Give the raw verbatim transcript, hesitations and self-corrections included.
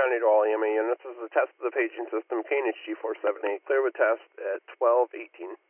County to all E M A units. This is a test of the paging system, K N H G four seven eight. Clear with test at twelve eighteen.